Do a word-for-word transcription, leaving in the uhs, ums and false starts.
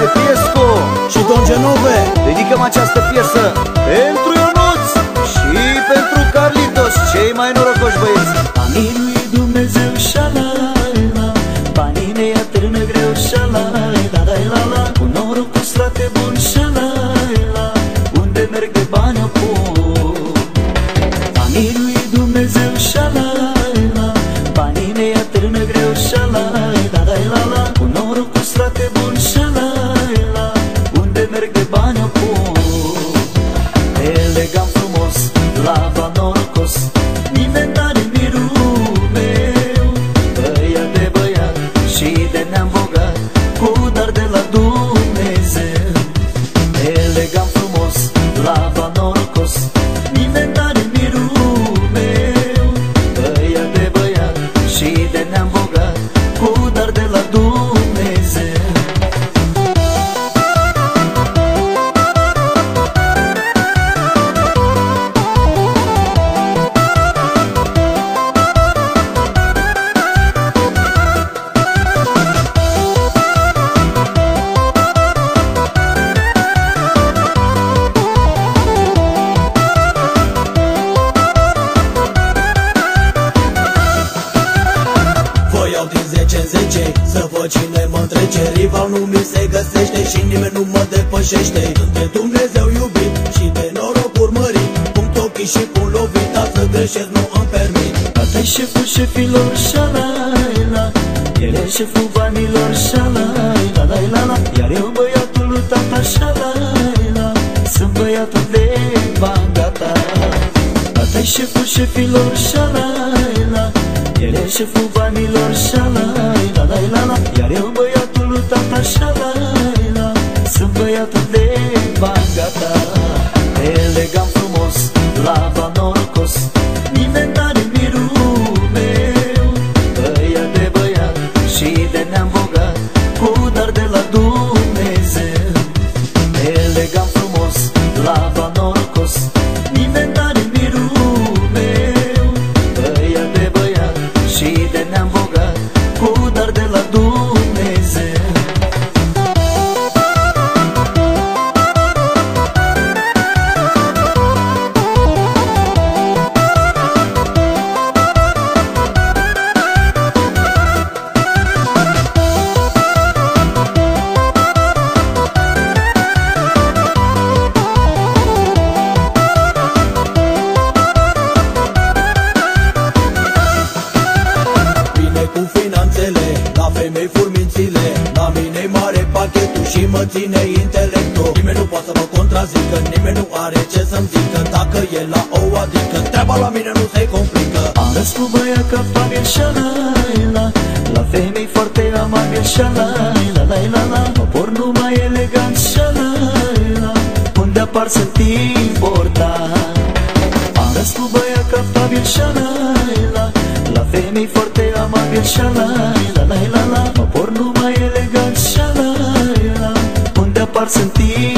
Petrescu și Don Genove dedicăm această piesă pentru Ionuț și pentru Carlitos, cei mai norocoși băieți. Banii lui Dumnezeu șala-la, banii ne atârnă greu șala-la-la-la, cu norocul strate bun șala-la, unde merg de bani o pun. Banii lui Dumnezeu șala-la, banii ne atârnă greu șala-la-la-la, cu norocul strate bun șala-la, unde merg de bani o pun. Elegant frumos, lava norocos, nimeni n-are mirul meu, băiat de băiat și de neam bogat, cu dar de la Dumnezeu. Elegant frumos, lava norocos, nimeni n-are mirul meu, băiat de băiat și de neam bogat, cu dar de la Dumnezeu. Să văd cine mă întrece, rival nu mi se găsește și nimeni nu mă depășește. Sunt de Dumnezeu iubit și de noroc urmărit, punct ochii și pun lovit, dar să greșesc nu îmi permit. Tata-i șeful șefilor șala-la, el e șeful banilor șala-la-la-la, iar eu băiatul lui tata șala-la, sunt băiatul de bani gata. Tata-i șeful șefilor șala-la, el e șeful banilor șala-la-la-la, iar eu băiatul lui tata șala-la, sunt băiatul de bani gata. Elegant frumos, lava norocos, nimeni n-are mirul meu, băiat de băiat și de neam bogat, cu dar de la Dumnezeu. Elegant frumos, lava norocos, nimeni n-are mirul meu, băiat de băiat și de neam bogat, cu dar de la Dumnezeu. La femei furmințile, la mine-i mare pachetul și mă ține intelectul. Nimeni nu poate să mă contrazică, nimeni nu are ce să-mi zică, dacă e la o adică, treaba la mine nu se complică. Am răs cu băiat capabil șala-la, la femei foarte amabil șala-la-la-la, mă por numai elegant șala-la, unde apar sunt important. Am răs cu băiat capabil șala-la, la femei foarte amabil șala-la-la-la, mă por numai elegant șala-la, unde apar sunt